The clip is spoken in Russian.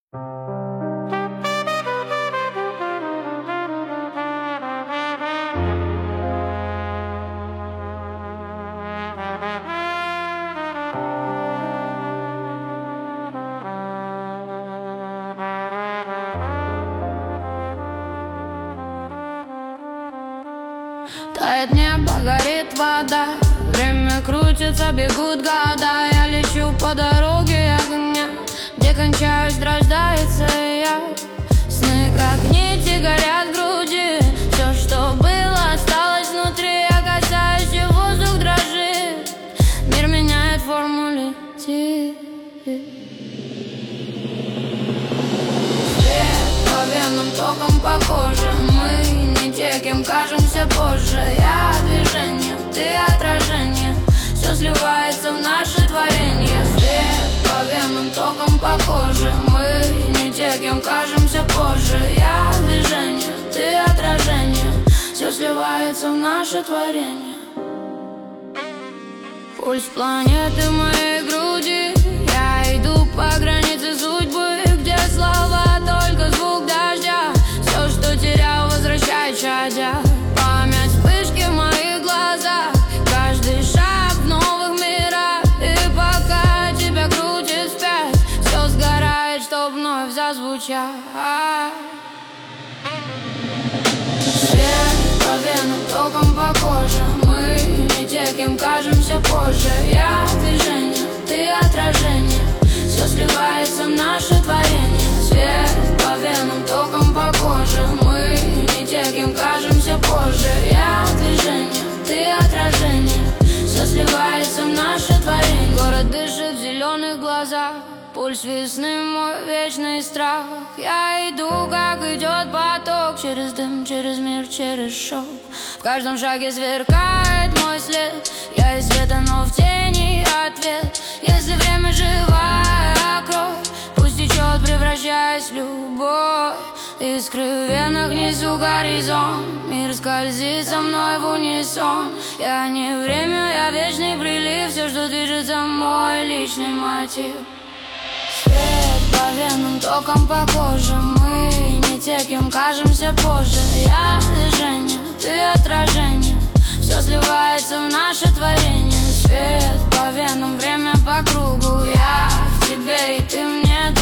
Тает небо, горит вода, время крутится, бегут года. Я лечу по дороге огня, где кончаюсь, рождается я. Сны как нити горят в груди, все, что было, осталось внутри. Я касаюсь, и воздух дрожит, мир меняет форму, летит. Свет по венам, током по коже. Мы не те, кем кажемся позже. Я движение, ты отражение, все сливается в наше творение. Свет по венам, током по коже. Мы не те, кем кажемся позже. Я движение, ты отражение, все сливается в наше творение. Пульс планеты в моей груди. Я иду по границе судьбы, где слова только звук дождя. Все, что терял, возвращай, чадя. Память вспышки в моих глазах, каждый шаг в новых мирах. И пока тебя крутит вспять, все сгорает, чтоб вновь зазвучать. Свет по венам, током по коже. Мы не те, кем кажемся позже. Я движение, ты отражение, все сливается в наше творение. Свет по венам, током по коже. Мы не те, кем кажемся позже. Я движение, ты отражение, все сливается в наше творение. Город дышит в зеленых глазах, пульс весны, мой вечный страх. Я иду, как идет поток, через дым, через мир, через шок. В каждом шаге сверкает мой след. Я из света, но в тени ответ. Если время живая кровь, пусть течет, превращаясь в любовь. Искры в венах, внизу горизонт. Мир скользит со мной в унисон. Я не время, я вечный прилив. Все, что движется, мой личный мотив. Свет по венам, током по коже. Мы не те, кем кажемся позже. Я движение, ты отражение, все сливается в наше творение. Свет по венам, время по кругу. Я в тебе, и ты мне